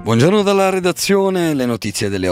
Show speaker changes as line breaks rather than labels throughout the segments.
Buongiorno dalla redazione, le notizie delle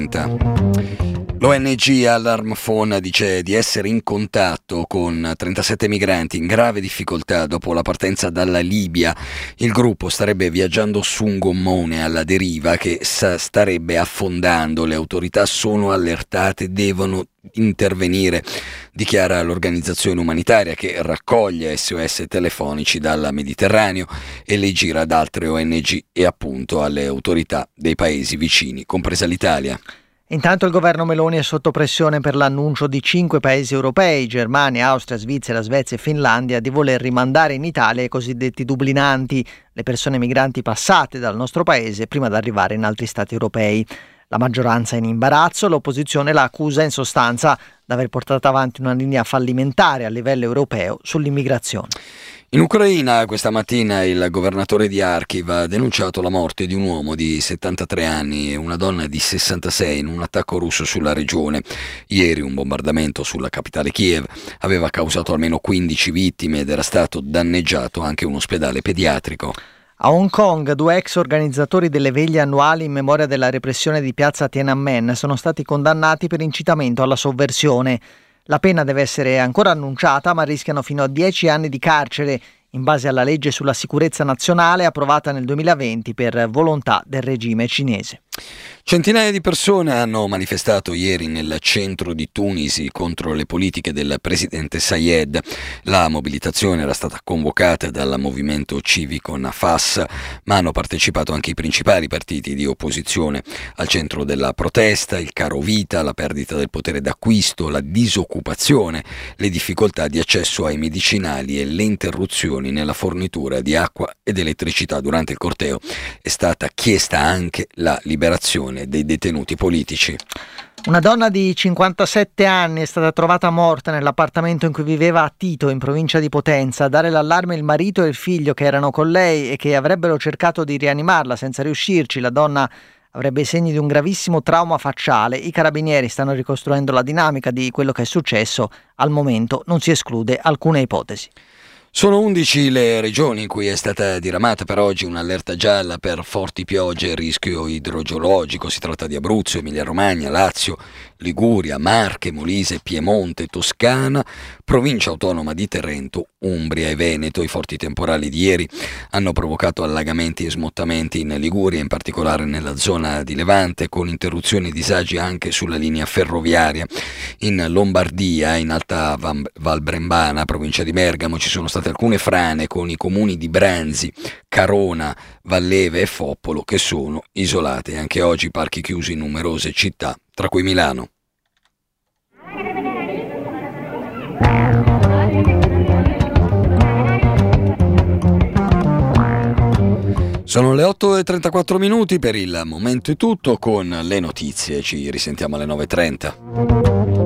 8:30. L'ONG Alarm Phone dice di essere in contatto con 37 migranti in grave difficoltà dopo la partenza dalla Libia. Il gruppo starebbe viaggiando su un gommone alla deriva che starebbe affondando. Le autorità sono allertate, devono intervenire, dichiara l'organizzazione umanitaria che raccoglie SOS telefonici dal Mediterraneo e le gira ad altre ONG e appunto alle autorità dei paesi vicini, compresa l'Italia.
Intanto il governo Meloni è sotto pressione per l'annuncio di 5 paesi europei, Germania, Austria, Svizzera, Svezia e Finlandia, di voler rimandare in Italia i cosiddetti dublinanti, le persone migranti passate dal nostro paese prima di arrivare in altri stati europei. La maggioranza è in imbarazzo, l'opposizione la accusa in sostanza di aver portato avanti una linea fallimentare a livello europeo sull'immigrazione.
In Ucraina questa mattina il governatore di Kharkiv ha denunciato la morte di un uomo di 73 anni e una donna di 66 in un attacco russo sulla regione. Ieri un bombardamento sulla capitale Kiev aveva causato almeno 15 vittime ed era stato danneggiato anche un ospedale pediatrico.
A Hong Kong, 2 ex organizzatori delle veglie annuali in memoria della repressione di piazza Tiananmen sono stati condannati per incitamento alla sovversione. La pena deve essere ancora annunciata, ma rischiano fino a 10 anni di carcere, in base alla legge sulla sicurezza nazionale approvata nel 2020 per volontà del regime cinese.
Centinaia di persone hanno manifestato ieri nel centro di Tunisi contro le politiche del presidente Sayed. La mobilitazione era stata convocata dal movimento civico Nafas, ma hanno partecipato anche i principali partiti di opposizione. Al centro della protesta il caro vita, la perdita del potere d'acquisto, la disoccupazione, le difficoltà di accesso ai medicinali e le interruzioni nella fornitura di acqua ed elettricità. Durante il corteo è stata chiesta anche la liberazione dei detenuti politici.
Una donna di 57 anni è stata trovata morta nell'appartamento in cui viveva a Tito, in provincia di Potenza. A dare l'allarme il marito e il figlio che erano con lei e che avrebbero cercato di rianimarla senza riuscirci. La donna avrebbe i segni di un gravissimo trauma facciale. I carabinieri stanno ricostruendo la dinamica di quello che è successo. Al momento non si esclude alcuna ipotesi.
Sono 11 le regioni in cui è stata diramata per oggi un'allerta gialla per forti piogge e rischio idrogeologico. Si tratta di Abruzzo, Emilia-Romagna, Lazio, Liguria, Marche, Molise, Piemonte, Toscana, provincia autonoma di Trento, Umbria e Veneto. I forti temporali di ieri hanno provocato allagamenti e smottamenti in Liguria, in particolare nella zona di Levante, con interruzioni e disagi anche sulla linea ferroviaria. In Lombardia, in Alta Val Brembana, provincia di Bergamo, ci sono state alcune frane con i comuni di Branzi, Carona, Valleve e Foppolo che sono isolate. Anche oggi parchi chiusi in numerose città, tra cui Milano. Sono le 8:34, per il momento è tutto. Con le notizie ci risentiamo alle 9:30.